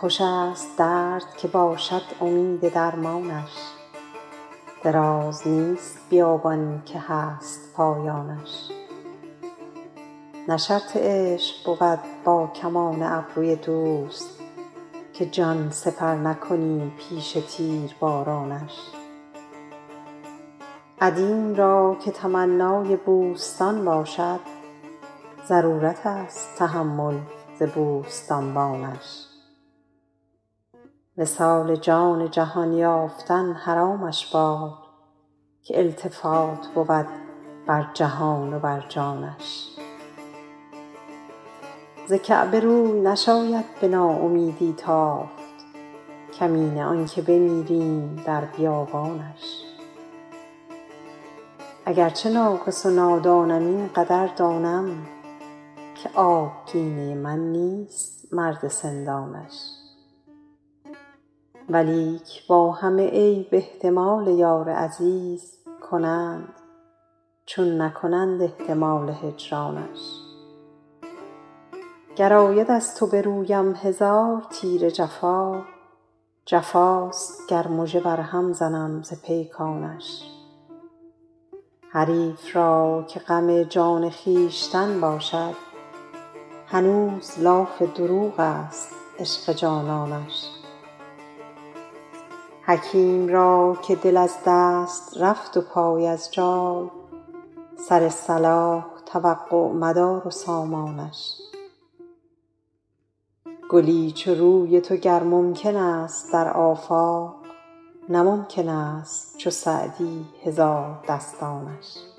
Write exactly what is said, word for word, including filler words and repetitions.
خوش است درد که باشد امید درمانش، دراز نیست بیابان که هست پایانش. نه شرط عشق بود با کمان ابروی دوست، که جان سپر نکنی پیش تیربارانش. ادیم را که تمنای بوستان باشد، ضرورت است تحمل ز بوستانبانش. وصال جان جهان یافتن حرامش باد، که التفات بود بر جهان و بر جانش. ز کعبه روی نشاید به ناامیدی تافت، کمین آن که بمیریم در بیابانش. اگر چه ناقص و نادانم این قدر دانم، که آبگینه من نیست مرد سندانش. ولیک با همه عیب احتمال یار عزیز کنند، چون نکنند احتمال هجرانش. گر آید از تو به رویم هزار تیر جفا، جفاست گر مژه بر هم زنم ز پیکانش. حریف را که غم جان خویشتن باشد، هنوز لاف دروغ است عشق جانانش. حکیم را که دل از دست رفت و پای از جای، سر صلاح توقع مدار و سامانش. گلی چو روی تو گر ممکن است در آفاق، نه ممکن است چو سعدی هزار دستانش.